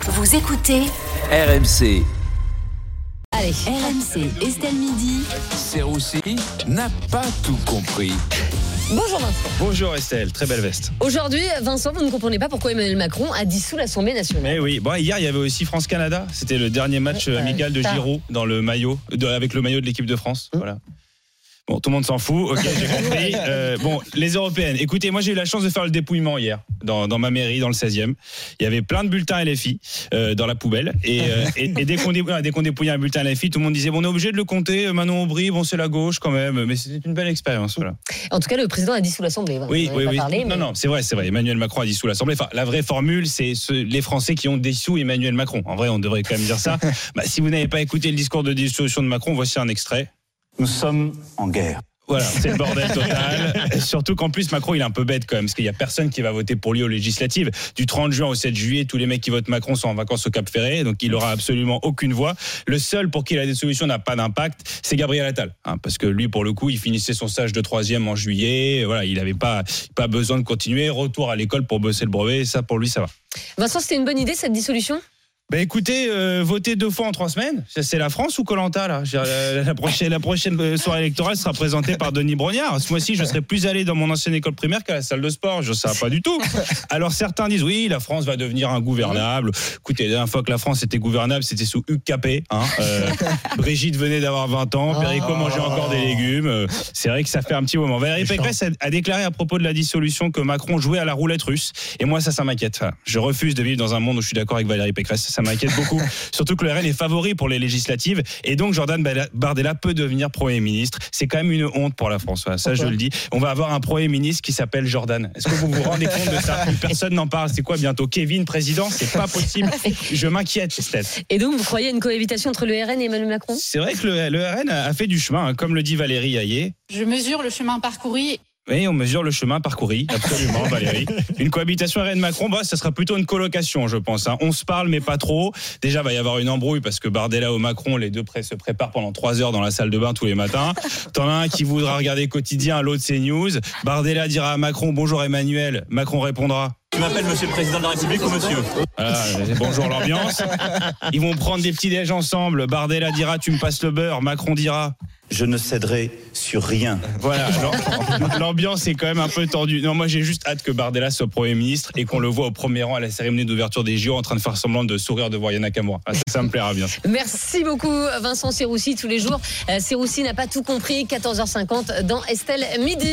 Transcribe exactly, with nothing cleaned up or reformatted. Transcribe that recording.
Vous écoutez R M C. Allez, R M C, Estelle Midi. Serroussi n'a pas tout compris. Bonjour Vincent. Bonjour Estelle, très belle veste. Aujourd'hui, Vincent, vous ne comprenez pas pourquoi Emmanuel Macron a dissous l'Assemblée nationale. Eh oui, bon, hier il y avait aussi France-Canada. C'était le dernier match Ouais, amical de ça. Giroud dans le maillot, de, avec le maillot de l'équipe de France. Voilà. Bon, tout le monde s'en fout. Ok, j'ai compris. Euh, bon, les européennes. Écoutez, moi j'ai eu la chance de faire le dépouillement hier dans, dans ma mairie, dans le seizième. Il y avait plein de bulletins L F I euh, dans la poubelle. Et, euh, et, et dès, qu'on dé, dès qu'on dépouillait un bulletin L F I, tout le monde disait bon, on est obligé de le compter. Manon Aubry, bon, c'est la gauche quand même. Mais c'était une belle expérience. Voilà. En tout cas, le président a dissous l'Assemblée. Oui, on oui, pas oui. parlé, Non, mais... non, c'est vrai, c'est vrai. Emmanuel Macron a dissous l'Assemblée. Enfin, la vraie formule, c'est ce, les Français qui ont dissous Emmanuel Macron. En vrai, on devrait quand même dire ça. Bah, si vous n'avez pas écouté le discours de dissolution de Macron, voici un extrait. Nous sommes en guerre. Voilà, c'est le bordel total. Et surtout qu'en plus, Macron, il est un peu bête quand même, parce qu'il n'y a personne qui va voter pour lui aux législatives. Du trente juin au sept juillet, tous les mecs qui votent Macron sont en vacances au Cap Ferré, donc il n'aura absolument aucune voix. Le seul pour qui la dissolution n'a pas d'impact, c'est Gabriel Attal. Hein, parce que lui, pour le coup, il finissait son stage de troisième en juillet. Voilà, il n'avait pas, pas besoin de continuer. Retour à l'école pour bosser le brevet, et ça, pour lui, ça va. Vincent, c'était une bonne idée cette dissolution ? Bah écoutez, euh, voter deux fois en trois semaines, c'est la France ou Koh-Lanta là. La, la, prochaine, la prochaine soirée électorale sera présentée par Denis Brognard. Ce mois-ci, je serai plus allé dans mon ancienne école primaire qu'à la salle de sport. Je ne sais pas du tout. Alors certains disent oui, la France va devenir ingouvernable. Écoutez, la dernière fois que la France était gouvernable, c'était sous Hugues Capet. Hein. Euh, Brigitte venait d'avoir vingt ans, Perico mangeait encore des légumes. C'est vrai que ça fait un petit moment. Valérie Pécresse a, a déclaré à propos de la dissolution que Macron jouait à la roulette russe. Et moi, ça, ça m'inquiète. Enfin, je refuse de vivre dans un monde où je suis d'accord avec Valérie Pécresse. Ça m'inquiète beaucoup, surtout que le R N est favori pour les législatives et donc Jordan Bardella peut devenir Premier ministre. C'est quand même une honte pour la France, voilà, ça Pourquoi je le dis. On va avoir un Premier ministre qui s'appelle Jordan. Est-ce que vous vous rendez compte de ça ? Personne n'en parle. C'est quoi bientôt ? Kevin, président ? C'est pas possible. Je m'inquiète, Estelle. Et donc, vous croyez à une cohabitation entre le R N et Emmanuel Macron ? C'est vrai que le, le R N a fait du chemin, hein, comme le dit Valérie Hayé. Je mesure le chemin parcouru. Oui, on mesure le chemin parcouru, absolument, Valérie. Une cohabitation R N Macron, bah, ça sera plutôt une colocation, je pense. Hein. On se parle, mais pas trop. Déjà, il va y avoir une embrouille parce que Bardella ou Macron, les deux pré- se préparent pendant trois heures dans la salle de bain tous les matins. T'en as un qui voudra regarder Quotidien, l'autre CNews. Bardella dira à Macron, bonjour Emmanuel. Macron répondra. Tu m'appelles monsieur le président de la République ou monsieur ? Voilà, bonjour l'ambiance. Ils vont prendre des petits déj ensemble. Bardella dira, tu me passes le beurre. Macron dira... Je ne céderai sur rien. Voilà, l'ambiance est quand même un peu tendue. Non, moi j'ai juste hâte que Bardella soit Premier ministre et qu'on le voit au premier rang à la cérémonie d'ouverture des J O en train de faire semblant de sourire de voir Yana Nakamura. Ah, ça, ça me plaira bien. Merci beaucoup Vincent Serroussi tous les jours. Euh, Serroussi n'a pas tout compris, quatorze heures cinquante dans Estelle Midi.